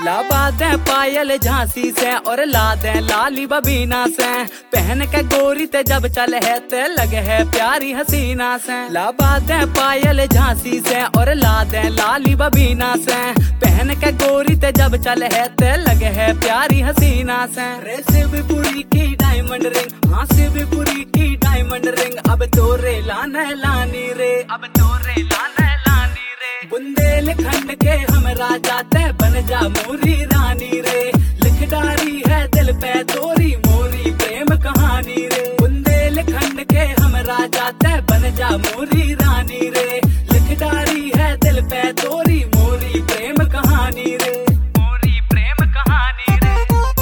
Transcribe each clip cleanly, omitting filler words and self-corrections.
लाबा दे पायल झांसी से और ला दे लाली बबीना से, पहन के गोरी ते जब चले है ते लगे है प्यारी हसीना से। लाबा दे पायल झांसी से और ला दे लाली बबीना से, पहन के गोरी ते जब चले है ते लगे है प्यारी हसीना से। रे शिवपुरी की डायमंड रिंग, हाँ शिवपुरी की डायमंड रिंग, अब तोरे लाने लानी रे, अब तोरे लाने लानी रे। बुंदेलखंड के हम राजा ते बन जा मोरी रानी रे, लिख डारी है दिल पे तोरी मोरी प्रेम कहानी रे। बुंदेलखंड के हम राजा ते बन जा मोरी रानी रे, लिख डारी है दिल पे तोरी मोरी प्रेम कहानी रे, मोरी प्रेम कहानी रे।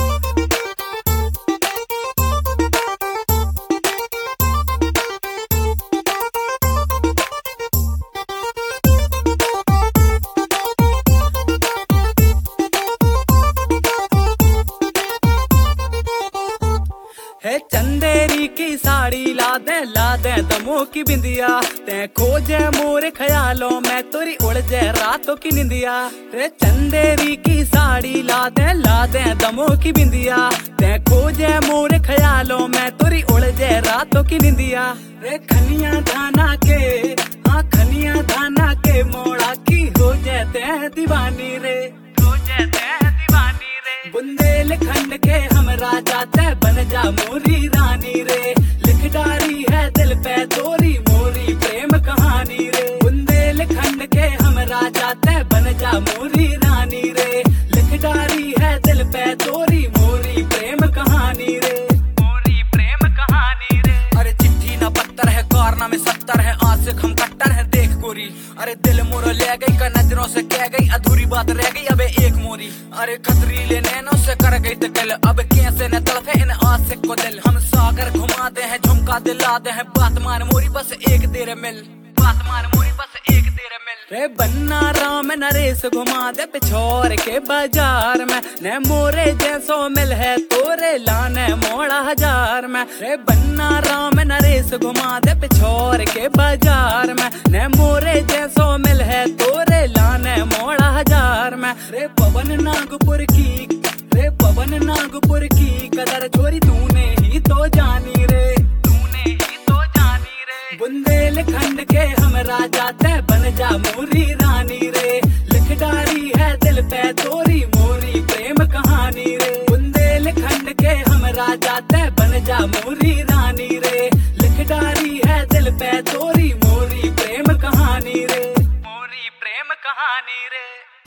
है चंदेरी की साड़ी ला दे दमों की बिंदिया, ते खोजे मोरे ख्यालों में तोरी उड़ जाए रातों की निंदिया। रे चंदेरी की साड़ी ला दे दमों की बिंदिया, ते खोजे मोरे ख्यालों में तोरी उड़ जाए रातों की निंदिया। रे खनिया धाना के, हाँ खनिया धाना के मोड़ा की हो जाते दीवानी रे, हो जाते दीवानी रे। बुंदेलखंड के हम राजा ते बन जा मोरी रानी रे, लिख डारी है दिल पे तोरी मोरी प्रेम कहानी रे। बुंदेलखंड के हम राजा ते बन जा मोरी रानी रे, लिख डारी है दिल पे तोरी मोरी प्रेम कहानी रे, मोरी प्रेम कहानी रे। अरे चिट्ठी ना पत्थर है कारनामे 70 है, आशिक हम कट्टर है देख गोरी। अरे दिल मोरो ले गई का नजरों से कह गई, अधूरी बात रह गई अब एक मोरी। अरे खतरीले नैनों से कर गई तकल, अब कैसे न तड़पे इन आशिक को दिल। हम सागर घुमाते हैं झुमका दिलाते हैं, बात मान मोरी बस एक तेरे मिल, बात मान मोरी बस एक तेरे मिल। रे बन्ना राम नरेश घुमा दे पिछोर के बाजार में, न मोरे जैसो मिल है तोरे लाने मोड़ा हजार में। रे बन्ना राम नरेश घुमा दे पिछोर के बाजार में, न मोरे जैसो मिल है तोरे लाने मोड़ा हजार में। रे पवन नागपुर की, रे पवन नागपुर की कदर छोरी तूने ही तो जानी रे, तूने ही तो जानी रे। बुंदेलखंड के हम राजा ते बन जा मोरी रानी रे, लिख डारी है दिल पे तोरी मोरी प्रेम कहानी रे। बुंदेलखंड के हम राजा ते बन जा मोरी रानी रे, लिख डारी है दिल पे तोरी मोरी प्रेम कहानी रे, मोरी प्रेम कहानी रे।